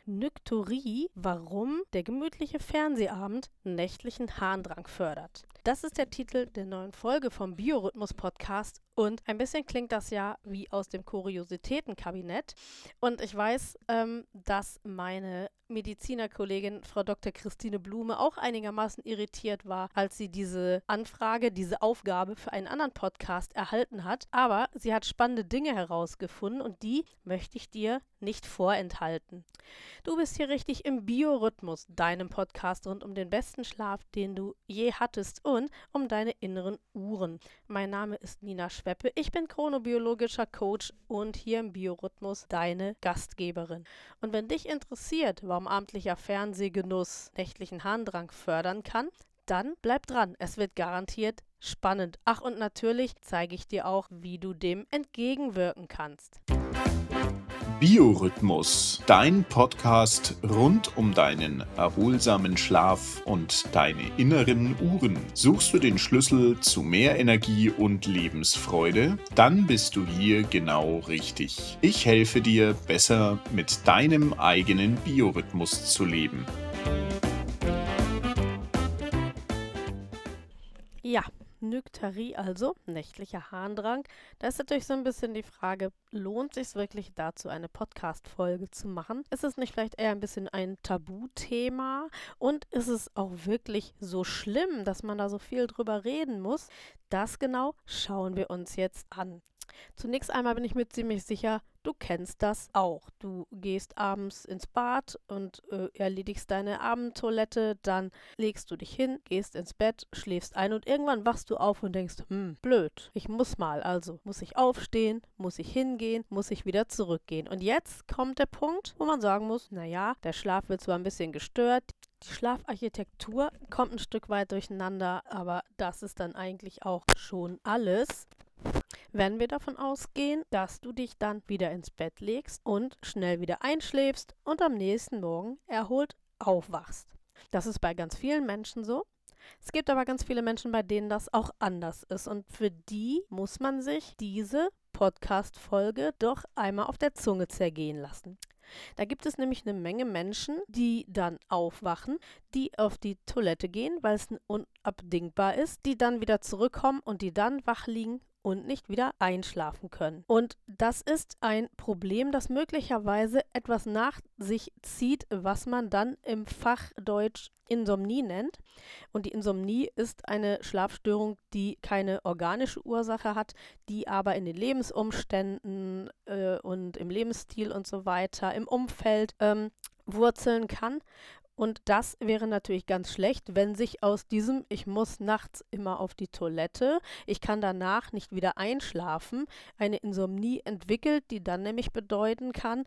Nykturie, warum der gemütliche Fernsehabend nächtlichen Harndrang fördert. Das ist der Titel der neuen Folge vom Biorhythmus-Podcast und ein bisschen klingt das ja wie aus dem Kuriositätenkabinett. Und ich weiß, dass meine Medizinerkollegin Frau Dr. Christine Blume auch einigermaßen irritiert war, als sie diese Anfrage, diese Aufgabe für einen anderen Podcast erhalten hat. Aber sie hat spannende Dinge herausgefunden und die möchte ich dir nicht vorenthalten. Du bist hier richtig im Biorhythmus, deinem Podcast rund um den besten Schlaf, den du je hattest und um deine inneren Uhren. Mein Name ist Nina Schweppe, ich bin chronobiologischer Coach und hier im Biorhythmus deine Gastgeberin. Und wenn dich interessiert, warum abendlicher Fernsehgenuss nächtlichen Harndrang fördern kann, dann bleib dran, es wird garantiert spannend. Ach, und natürlich zeige ich dir auch, wie du dem entgegenwirken kannst. Biorhythmus, dein Podcast rund um deinen erholsamen Schlaf und deine inneren Uhren. Suchst du den Schlüssel zu mehr Energie und Lebensfreude? Dann bist du hier genau richtig. Ich helfe dir, besser mit deinem eigenen Biorhythmus zu leben. Ja, Nykturie also, nächtlicher Harndrang. Da ist natürlich so ein bisschen die Frage, lohnt es sich wirklich dazu, eine Podcast-Folge zu machen? Ist es nicht vielleicht eher ein bisschen ein Tabuthema? Und ist es auch wirklich so schlimm, dass man da so viel drüber reden muss? Das genau schauen wir uns jetzt an. Zunächst einmal bin ich mir ziemlich sicher, du kennst das auch. Du gehst abends ins Bad und erledigst deine Abendtoilette, dann legst du dich hin, gehst ins Bett, schläfst ein und irgendwann wachst du auf und denkst, blöd, ich muss mal, also muss ich aufstehen, muss ich hingehen, muss ich wieder zurückgehen. Und jetzt kommt der Punkt, wo man sagen muss, naja, der Schlaf wird zwar ein bisschen gestört, die Schlafarchitektur kommt ein Stück weit durcheinander, aber das ist dann eigentlich auch schon alles. Wenn wir davon ausgehen, dass du dich dann wieder ins Bett legst und schnell wieder einschläfst und am nächsten Morgen erholt aufwachst. Das ist bei ganz vielen Menschen so. Es gibt aber ganz viele Menschen, bei denen das auch anders ist. Und für die muss man sich diese Podcast-Folge doch einmal auf der Zunge zergehen lassen. Da gibt es nämlich eine Menge Menschen, die dann aufwachen, die auf die Toilette gehen, weil es unabdingbar ist, die dann wieder zurückkommen und die dann wach liegen und nicht wieder einschlafen können. Und das ist ein Problem, das möglicherweise etwas nach sich zieht, was man dann im Fachdeutsch Insomnie nennt. Und die Insomnie ist eine Schlafstörung, die keine organische Ursache hat, die aber in den Lebensumständen und im Lebensstil und so weiter, im Umfeld wurzeln kann. Und das wäre natürlich ganz schlecht, wenn sich aus diesem, ich muss nachts immer auf die Toilette, ich kann danach nicht wieder einschlafen, eine Insomnie entwickelt, die dann nämlich bedeuten kann,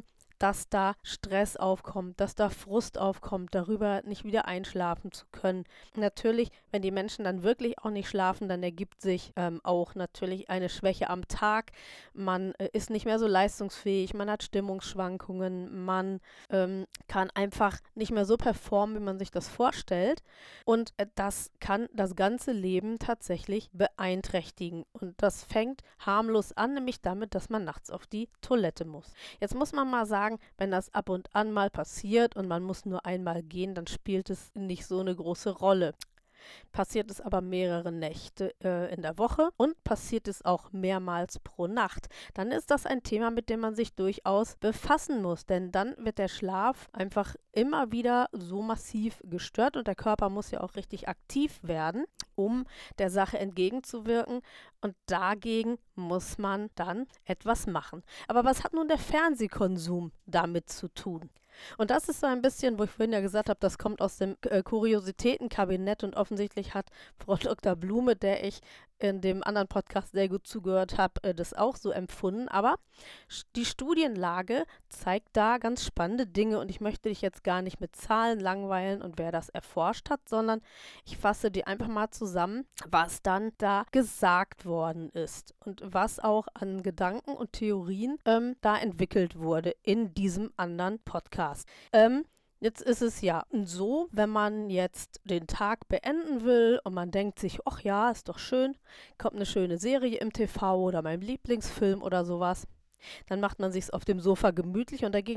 dass da Stress aufkommt, dass da Frust aufkommt, darüber nicht wieder einschlafen zu können. Natürlich, wenn die Menschen dann wirklich auch nicht schlafen, dann ergibt sich auch natürlich eine Schwäche am Tag. Man ist nicht mehr so leistungsfähig, man hat Stimmungsschwankungen, man kann einfach nicht mehr so performen, wie man sich das vorstellt. Und das kann das ganze Leben tatsächlich beeinträchtigen. Und das fängt harmlos an, nämlich damit, dass man nachts auf die Toilette muss. Jetzt muss man mal sagen, wenn das ab und an mal passiert und man muss nur einmal gehen, dann spielt es nicht so eine große Rolle. Passiert es aber mehrere Nächte in der Woche und passiert es auch mehrmals pro Nacht, dann ist das ein Thema, mit dem man sich durchaus befassen muss, denn dann wird der Schlaf einfach immer wieder so massiv gestört und der Körper muss ja auch richtig aktiv werden, um der Sache entgegenzuwirken und dagegen muss man dann etwas machen. Aber was hat nun der Fernsehkonsum damit zu tun? Und das ist so ein bisschen, wo ich vorhin ja gesagt habe, das kommt aus dem Kuriositätenkabinett und offensichtlich hat Frau Dr. Blume, der ich in dem anderen Podcast sehr gut zugehört habe, das auch so empfunden. Aber die Studienlage zeigt da ganz spannende Dinge und ich möchte dich jetzt gar nicht mit Zahlen langweilen und wer das erforscht hat, sondern ich fasse dir einfach mal zusammen, was dann da gesagt worden ist und was auch an Gedanken und Theorien da entwickelt wurde in diesem anderen Podcast. Jetzt ist es ja so, wenn man jetzt den Tag beenden will und man denkt sich, ach ja, ist doch schön, kommt eine schöne Serie im TV oder mein Lieblingsfilm oder sowas, dann macht man sich's auf dem Sofa gemütlich und dagegen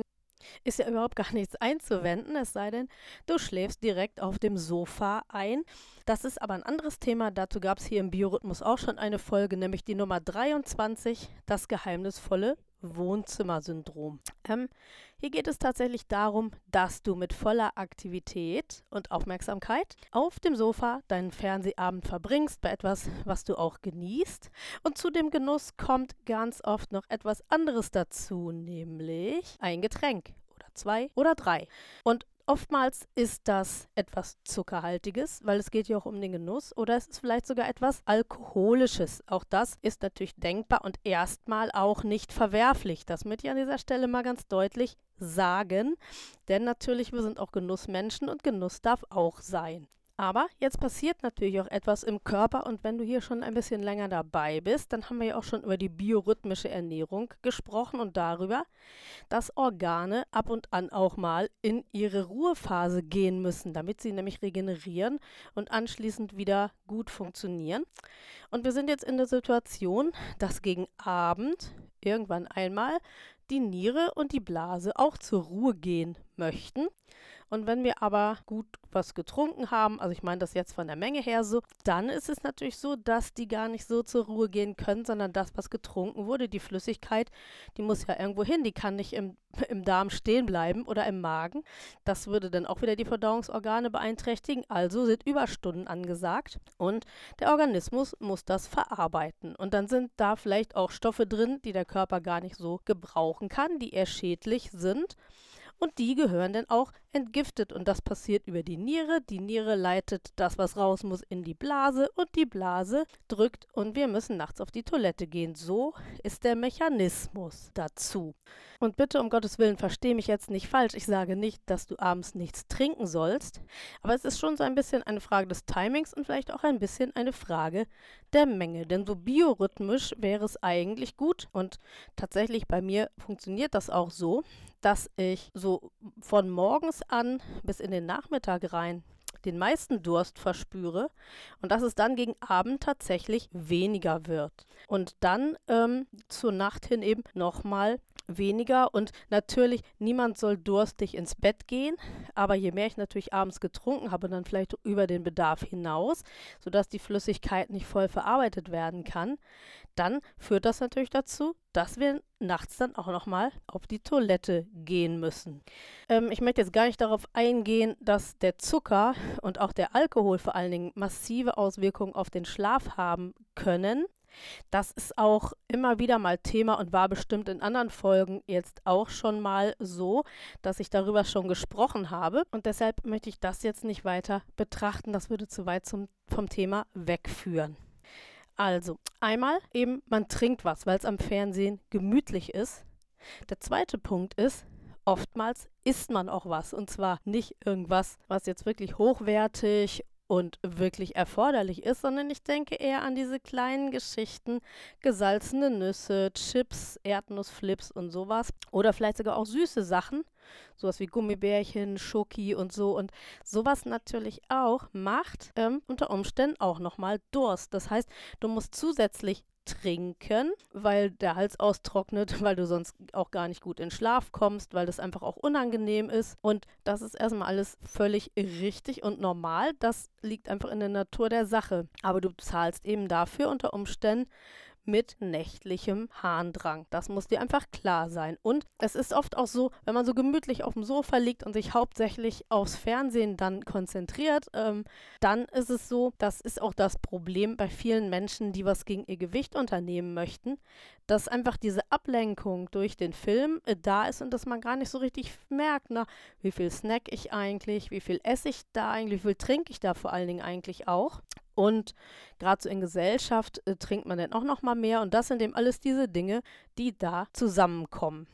Ist ja überhaupt gar nichts einzuwenden, es sei denn, du schläfst direkt auf dem Sofa ein. Das ist aber ein anderes Thema. Dazu gab es hier im Biorhythmus auch schon eine Folge, nämlich die Nummer 23, das geheimnisvolle Wohnzimmersyndrom. Hier geht es tatsächlich darum, dass du mit voller Aktivität und Aufmerksamkeit auf dem Sofa deinen Fernsehabend verbringst, bei etwas, was du auch genießt. Und zu dem Genuss kommt ganz oft noch etwas anderes dazu, nämlich ein Getränk oder 2 oder 3. Und oftmals ist das etwas Zuckerhaltiges, weil es geht ja auch um den Genuss, oder es ist vielleicht sogar etwas Alkoholisches. Auch das ist natürlich denkbar und erstmal auch nicht verwerflich. Das möchte ich an dieser Stelle mal ganz deutlich sagen, denn natürlich, wir sind auch Genussmenschen und Genuss darf auch sein. Aber jetzt passiert natürlich auch etwas im Körper, und wenn du hier schon ein bisschen länger dabei bist, dann haben wir ja auch schon über die biorhythmische Ernährung gesprochen und darüber, dass Organe ab und an auch mal in ihre Ruhephase gehen müssen, damit sie nämlich regenerieren und anschließend wieder gut funktionieren. Und wir sind jetzt in der Situation, dass gegen Abend irgendwann einmal die Niere und die Blase auch zur Ruhe gehen möchten. Und wenn wir aber gut was getrunken haben, also ich meine das jetzt von der Menge her so, dann ist es natürlich so, dass die gar nicht so zur Ruhe gehen können, sondern das, was getrunken wurde, die Flüssigkeit, die muss ja irgendwo hin, die kann nicht im Darm stehen bleiben oder im Magen. Das würde dann auch wieder die Verdauungsorgane beeinträchtigen, also sind Überstunden angesagt und der Organismus muss das verarbeiten. Und dann sind da vielleicht auch Stoffe drin, die der Körper gar nicht so gebrauchen kann, die eher schädlich sind. Und die gehören dann auch entgiftet. Und das passiert über die Niere. Die Niere leitet das, was raus muss, in die Blase. Und die Blase drückt und wir müssen nachts auf die Toilette gehen. So ist der Mechanismus dazu. Und bitte um Gottes Willen, verstehe mich jetzt nicht falsch. Ich sage nicht, dass du abends nichts trinken sollst. Aber es ist schon so ein bisschen eine Frage des Timings und vielleicht auch ein bisschen eine Frage der Menge. Denn so biorhythmisch wäre es eigentlich gut. Und tatsächlich bei mir funktioniert das auch so, dass ich so von morgens an bis in den Nachmittag rein den meisten Durst verspüre und dass es dann gegen Abend tatsächlich weniger wird. Und dann zur Nacht hin eben nochmal weniger. Und natürlich, niemand soll durstig ins Bett gehen, aber je mehr ich natürlich abends getrunken habe, dann vielleicht über den Bedarf hinaus, sodass die Flüssigkeit nicht voll verarbeitet werden kann, dann führt das natürlich dazu, dass wir nachts dann auch nochmal auf die Toilette gehen müssen. Ich möchte jetzt gar nicht darauf eingehen, dass der Zucker und auch der Alkohol vor allen Dingen massive Auswirkungen auf den Schlaf haben können. Das ist auch immer wieder mal Thema und war bestimmt in anderen Folgen jetzt auch schon mal so, dass ich darüber schon gesprochen habe. Und deshalb möchte ich das jetzt nicht weiter betrachten. Das würde zu weit vom Thema wegführen. Also, einmal eben, man trinkt was, weil es am Fernsehen gemütlich ist. Der zweite Punkt ist, oftmals isst man auch was. Und zwar nicht irgendwas, was jetzt wirklich hochwertig und wirklich erforderlich ist, sondern ich denke eher an diese kleinen Geschichten, gesalzene Nüsse, Chips, Erdnussflips und sowas. Oder vielleicht sogar auch süße Sachen, sowas wie Gummibärchen, Schoki und so. Und sowas natürlich auch macht unter Umständen auch nochmal Durst. Das heißt, du musst zusätzlich trinken, weil der Hals austrocknet, weil du sonst auch gar nicht gut in Schlaf kommst, weil das einfach auch unangenehm ist. Und das ist erstmal alles völlig richtig und normal. Das liegt einfach in der Natur der Sache. Aber du zahlst eben dafür unter Umständen mit nächtlichem Harndrang. Das muss dir einfach klar sein. Und es ist oft auch so, wenn man so gemütlich auf dem Sofa liegt und sich hauptsächlich aufs Fernsehen dann konzentriert, dann ist es so, das ist auch das Problem bei vielen Menschen, die was gegen ihr Gewicht unternehmen möchten, dass einfach diese Ablenkung durch den Film da ist und dass man gar nicht so richtig merkt, na, wie viel snack ich eigentlich, wie viel esse ich da eigentlich, wie viel trinke ich da vor allen Dingen eigentlich auch. Und gerade so in Gesellschaft trinkt man dann auch noch mal mehr. Und das sind eben alles diese Dinge, die da zusammenkommen.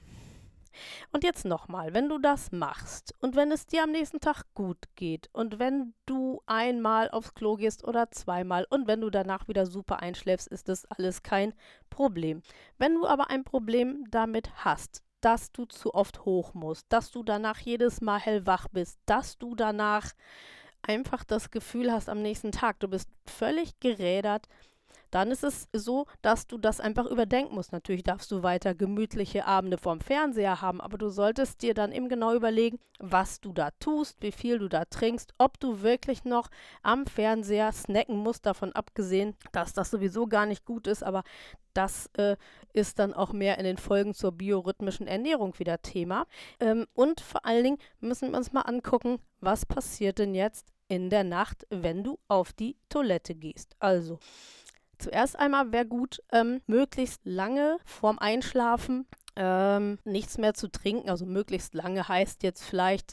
Und jetzt nochmal, wenn du das machst und wenn es dir am nächsten Tag gut geht und wenn du einmal aufs Klo gehst oder zweimal und wenn du danach wieder super einschläfst, ist das alles kein Problem. Wenn du aber ein Problem damit hast, dass du zu oft hoch musst, dass du danach jedes Mal hellwach bist, dass du danach einfach das Gefühl hast am nächsten Tag, du bist völlig gerädert, dann ist es so, dass du das einfach überdenken musst. Natürlich darfst du weiter gemütliche Abende vorm Fernseher haben, aber du solltest dir dann eben genau überlegen, was du da tust, wie viel du da trinkst, ob du wirklich noch am Fernseher snacken musst, davon abgesehen, dass das sowieso gar nicht gut ist, aber das ist dann auch mehr in den Folgen zur biorhythmischen Ernährung wieder Thema. Und vor allen Dingen müssen wir uns mal angucken, was passiert denn jetzt in der Nacht, wenn du auf die Toilette gehst. Also, zuerst einmal wäre gut, möglichst lange vorm Einschlafen nichts mehr zu trinken. Also möglichst lange heißt jetzt vielleicht,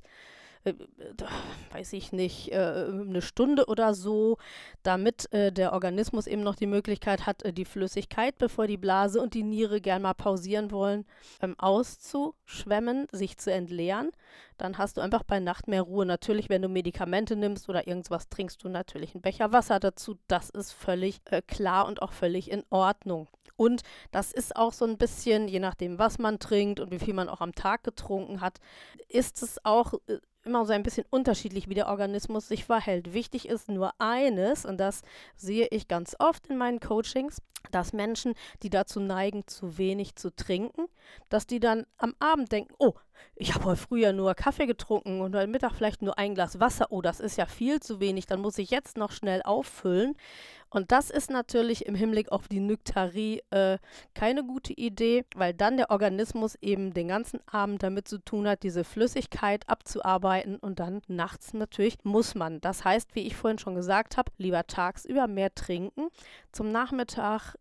weiß ich nicht, eine Stunde oder so, damit der Organismus eben noch die Möglichkeit hat, die Flüssigkeit, bevor die Blase und die Niere gern mal pausieren wollen, auszuschwemmen, sich zu entleeren. Dann hast du einfach bei Nacht mehr Ruhe. Natürlich, wenn du Medikamente nimmst oder irgendwas, trinkst du natürlich einen Becher Wasser dazu. Das ist völlig klar und auch völlig in Ordnung. Und das ist auch so ein bisschen, je nachdem, was man trinkt und wie viel man auch am Tag getrunken hat, ist es auch immer so ein bisschen unterschiedlich, wie der Organismus sich verhält. Wichtig ist nur eines, und das sehe ich ganz oft in meinen Coachings, dass Menschen, die dazu neigen, zu wenig zu trinken, dass die dann am Abend denken, oh, ich habe heute früher nur Kaffee getrunken und heute Mittag vielleicht nur ein Glas Wasser. Oh, das ist ja viel zu wenig, dann muss ich jetzt noch schnell auffüllen. Und das ist natürlich im Hinblick auf die Nyktarie keine gute Idee, weil dann der Organismus eben den ganzen Abend damit zu tun hat, diese Flüssigkeit abzuarbeiten und dann nachts natürlich muss man. Das heißt, wie ich vorhin schon gesagt habe, lieber tagsüber mehr trinken, zum Nachmittag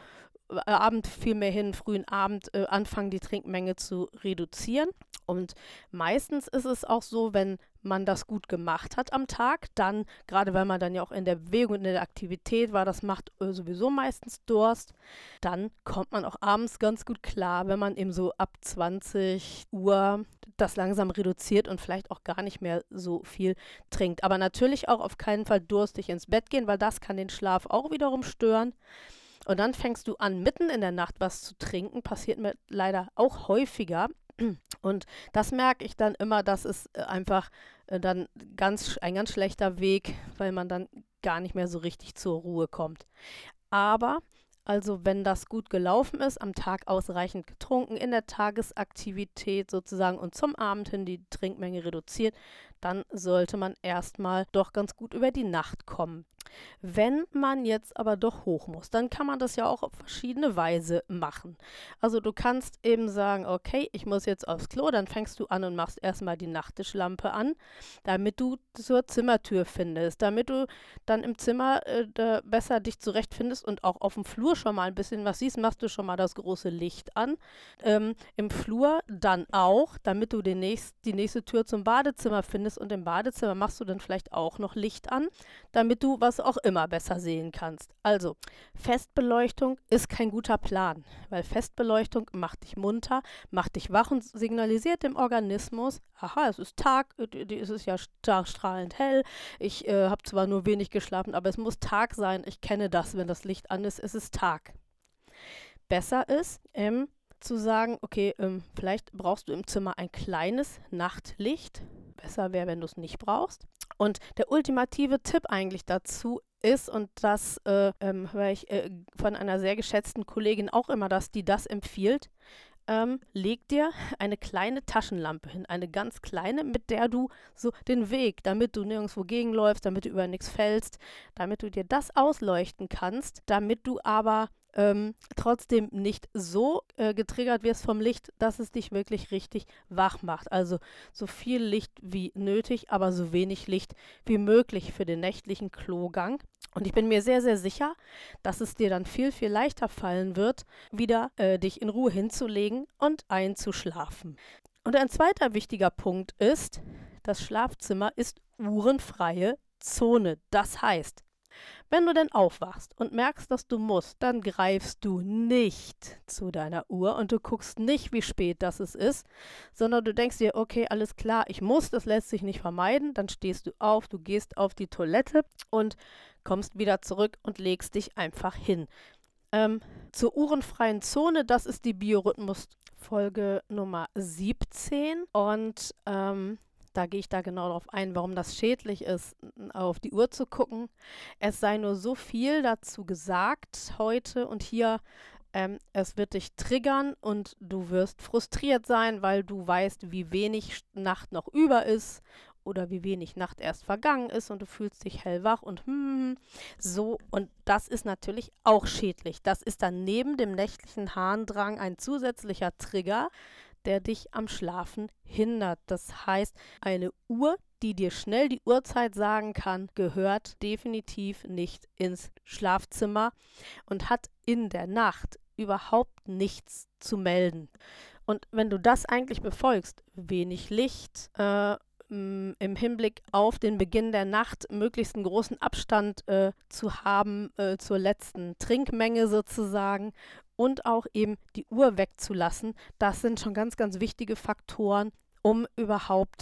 Abend viel mehr hin, frühen Abend anfangen, die Trinkmenge zu reduzieren. Und meistens ist es auch so, wenn man das gut gemacht hat am Tag, dann, gerade weil man dann ja auch in der Bewegung und in der Aktivität war, das macht sowieso meistens Durst, dann kommt man auch abends ganz gut klar, wenn man eben so ab 20 Uhr das langsam reduziert und vielleicht auch gar nicht mehr so viel trinkt. Aber natürlich auch auf keinen Fall durstig ins Bett gehen, weil das kann den Schlaf auch wiederum stören. Und dann fängst du an, mitten in der Nacht was zu trinken. Passiert mir leider auch häufiger. Und das merke ich dann immer, das ist einfach dann ein ganz schlechter Weg, weil man dann gar nicht mehr so richtig zur Ruhe kommt. Aber also wenn das gut gelaufen ist, am Tag ausreichend getrunken, in der Tagesaktivität sozusagen und zum Abend hin die Trinkmenge reduziert, dann sollte man erstmal doch ganz gut über die Nacht kommen. Wenn man jetzt aber doch hoch muss, dann kann man das ja auch auf verschiedene Weise machen. Also du kannst eben sagen, okay, ich muss jetzt aufs Klo, dann fängst du an und machst erstmal die Nachttischlampe an, damit du zur Zimmertür findest, damit du dann im Zimmer besser dich zurechtfindest und auch auf dem Flur schon mal ein bisschen was siehst, machst du schon mal das große Licht an. Im Flur dann auch, damit du die nächste Tür zum Badezimmer findest und im Badezimmer machst du dann vielleicht auch noch Licht an, damit du was auch immer besser sehen kannst. Also, Festbeleuchtung ist kein guter Plan, weil Festbeleuchtung macht dich munter, macht dich wach und signalisiert dem Organismus, aha, es ist Tag, es ist ja strahlend hell, ich habe zwar nur wenig geschlafen, aber es muss Tag sein, ich kenne das, wenn das Licht an ist, es ist Tag. Besser ist, zu sagen, okay, vielleicht brauchst du im Zimmer ein kleines Nachtlicht. Besser wäre, wenn du es nicht brauchst. Und der ultimative Tipp eigentlich dazu ist, und das höre ich von einer sehr geschätzten Kollegin auch immer, dass die das empfiehlt, leg dir eine kleine Taschenlampe hin, eine ganz kleine, mit der du so den Weg, damit du nirgendwo gegenläufst, damit du über nichts fällst, damit du dir das ausleuchten kannst, damit du aber trotzdem nicht so getriggert wirst vom Licht, dass es dich wirklich richtig wach macht. Also so viel Licht wie nötig, aber so wenig Licht wie möglich für den nächtlichen Klogang. Und ich bin mir sehr, sehr sicher, dass es dir dann viel, viel leichter fallen wird, wieder dich in Ruhe hinzulegen und einzuschlafen. Und ein zweiter wichtiger Punkt ist, das Schlafzimmer ist uhrenfreie Zone. Das heißt, wenn du denn aufwachst und merkst, dass du musst, dann greifst du nicht zu deiner Uhr und du guckst nicht, wie spät das ist, sondern du denkst dir, okay, alles klar, ich muss, das lässt sich nicht vermeiden. Dann stehst du auf, du gehst auf die Toilette und kommst wieder zurück und legst dich einfach hin. Zur uhrenfreien Zone, das ist die Biorhythmus-Folge Nummer 17 und Da gehe ich da genau darauf ein, warum das schädlich ist, auf die Uhr zu gucken. Es sei nur so viel dazu gesagt heute und hier. Es wird dich triggern und du wirst frustriert sein, weil du weißt, wie wenig Nacht noch über ist oder wie wenig Nacht erst vergangen ist und du fühlst dich hellwach und so. Und das ist natürlich auch schädlich. Das ist dann neben dem nächtlichen Harndrang ein zusätzlicher Trigger, der dich am Schlafen hindert. Das heißt, eine Uhr, die dir schnell die Uhrzeit sagen kann, gehört definitiv nicht ins Schlafzimmer und hat in der Nacht überhaupt nichts zu melden. Und wenn du das eigentlich befolgst, wenig Licht, im Hinblick auf den Beginn der Nacht möglichst einen großen Abstand zu haben zur letzten Trinkmenge sozusagen und auch eben die Uhr wegzulassen, das sind schon ganz, ganz wichtige Faktoren, um überhaupt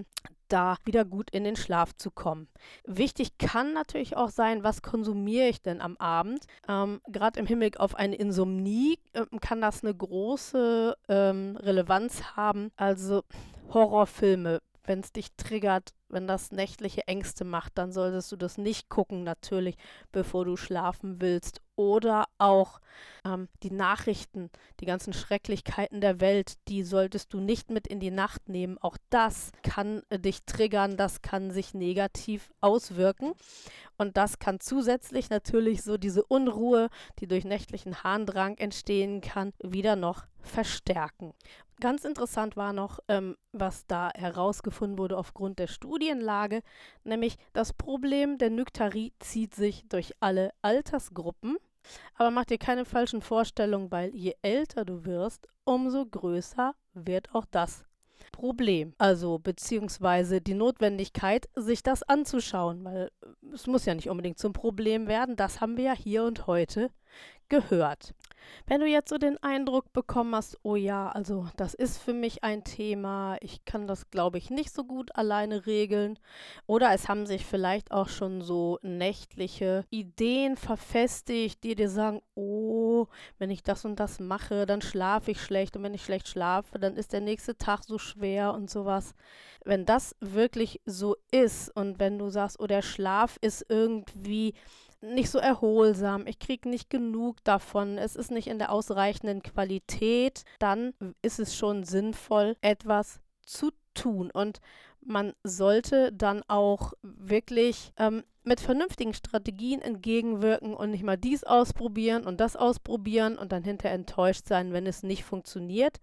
da wieder gut in den Schlaf zu kommen. Wichtig kann natürlich auch sein, was konsumiere ich denn am Abend? Gerade im Hinblick auf eine Insomnie kann das eine große Relevanz haben. Also Horrorfilme, wenn es dich triggert, wenn das nächtliche Ängste macht, dann solltest du das nicht gucken, natürlich, bevor du schlafen willst. Oder auch die Nachrichten, die ganzen Schrecklichkeiten der Welt, die solltest du nicht mit in die Nacht nehmen. Auch das kann dich triggern, das kann sich negativ auswirken. Und das kann zusätzlich natürlich so diese Unruhe, die durch nächtlichen Harndrang entstehen kann, wieder noch verstärken. Ganz interessant war noch, was da herausgefunden wurde aufgrund der Studienlage, nämlich das Problem der Nyktarie zieht sich durch alle Altersgruppen. Aber mach dir keine falschen Vorstellungen, weil je älter du wirst, umso größer wird auch das Problem. Also beziehungsweise die Notwendigkeit, sich das anzuschauen, weil es muss ja nicht unbedingt zum Problem werden. Das haben wir ja hier und heute gehört. Wenn du jetzt so den Eindruck bekommen hast, oh ja, also das ist für mich ein Thema, ich kann das, glaube ich, nicht so gut alleine regeln. Oder es haben sich vielleicht auch schon so nächtliche Ideen verfestigt, die dir sagen, oh, wenn ich das und das mache, dann schlafe ich schlecht. Und wenn ich schlecht schlafe, dann ist der nächste Tag so schwer und sowas. Wenn das wirklich so ist und wenn du sagst, oh, der Schlaf ist irgendwie nicht so erholsam, ich kriege nicht genug davon, es ist nicht in der ausreichenden Qualität, dann ist es schon sinnvoll, etwas zu tun. Und man sollte dann auch wirklich mit vernünftigen Strategien entgegenwirken und nicht mal dies ausprobieren und das ausprobieren und dann hinterher enttäuscht sein, wenn es nicht funktioniert,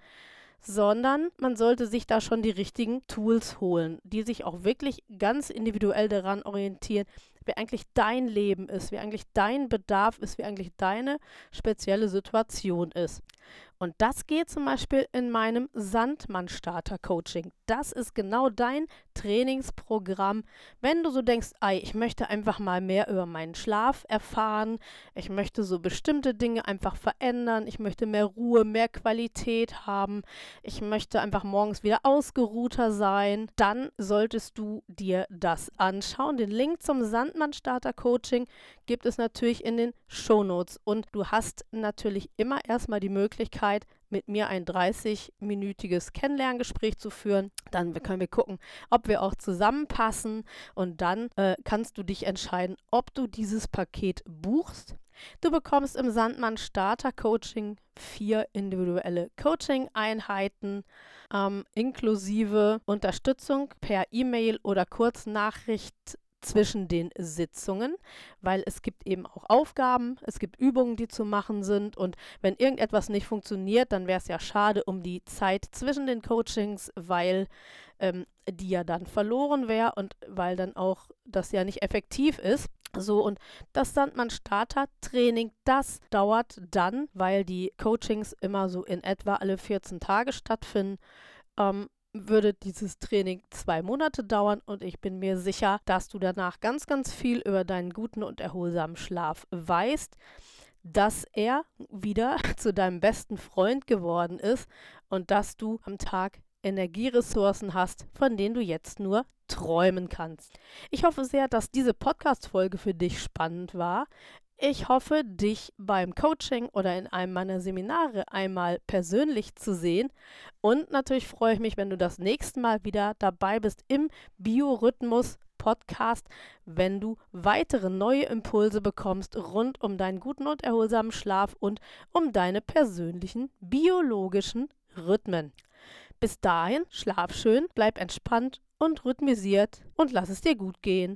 sondern man sollte sich da schon die richtigen Tools holen, die sich auch wirklich ganz individuell daran orientieren, wie eigentlich dein Leben ist, wie eigentlich dein Bedarf ist, wie eigentlich deine spezielle Situation ist. Und das geht zum Beispiel in meinem Sandmann-Starter-Coaching. Das ist genau dein Trainingsprogramm. Wenn du so denkst, ich möchte einfach mal mehr über meinen Schlaf erfahren, ich möchte so bestimmte Dinge einfach verändern, ich möchte mehr Ruhe, mehr Qualität haben, ich möchte einfach morgens wieder ausgeruhter sein, dann solltest du dir das anschauen. Den Link zum Sandmann-Starter-Coaching gibt es natürlich in den Shownotes und du hast natürlich immer erstmal die Möglichkeit, mit mir ein 30-minütiges Kennenlerngespräch zu führen. Dann können wir gucken, ob wir auch zusammenpassen und dann kannst du dich entscheiden, ob du dieses Paket buchst. Du bekommst im Sandmann Starter Coaching 4 individuelle Coaching-Einheiten inklusive Unterstützung per E-Mail oder Kurznachricht zwischen den Sitzungen, weil es gibt eben auch Aufgaben, es gibt Übungen, die zu machen sind und wenn irgendetwas nicht funktioniert, dann wäre es ja schade um die Zeit zwischen den Coachings, weil die ja dann verloren wäre und weil dann auch das ja nicht effektiv ist. So, und das Sandmann Starter Training, das dauert dann, weil die Coachings immer so in etwa alle 14 Tage stattfinden, würde dieses Training 2 Monate dauern und ich bin mir sicher, dass du danach ganz, ganz viel über deinen guten und erholsamen Schlaf weißt, dass er wieder zu deinem besten Freund geworden ist und dass du am Tag Energieressourcen hast, von denen du jetzt nur träumen kannst. Ich hoffe sehr, dass diese Podcast-Folge für dich spannend war. Ich hoffe, dich beim Coaching oder in einem meiner Seminare einmal persönlich zu sehen. Und natürlich freue ich mich, wenn du das nächste Mal wieder dabei bist im Biorhythmus-Podcast, wenn du weitere neue Impulse bekommst rund um deinen guten und erholsamen Schlaf und um deine persönlichen biologischen Rhythmen. Bis dahin, schlaf schön, bleib entspannt und rhythmisiert und lass es dir gut gehen.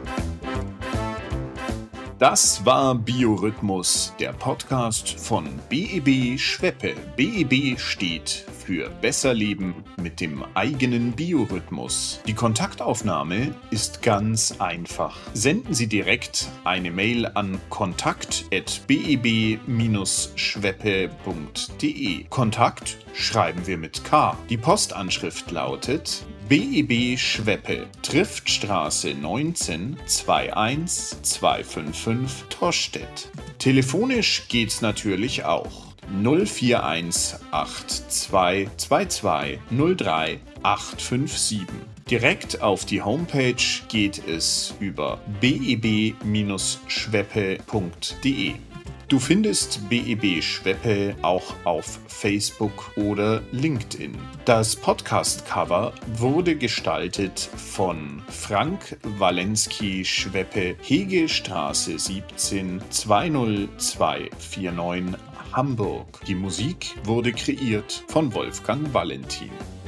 Das war Biorhythmus, der Podcast von BEB Schweppe. BEB steht für Besser Leben mit dem eigenen Biorhythmus. Die Kontaktaufnahme ist ganz einfach. Senden Sie direkt eine Mail an kontakt@beb-schweppe.de. Kontakt schreiben wir mit K. Die Postanschrift lautet BEB Schweppe, Triftstraße 19 21255 Tostedt. Telefonisch geht's natürlich auch. 0418222 03 857. Direkt auf die Homepage geht es über beb-schweppe.de. Du findest BEB Schweppe auch auf Facebook oder LinkedIn. Das Podcast-Cover wurde gestaltet von Frank Walensky Schweppe, Hegestraße 17 20249 Hamburg. Die Musik wurde kreiert von Wolfgang Valentin.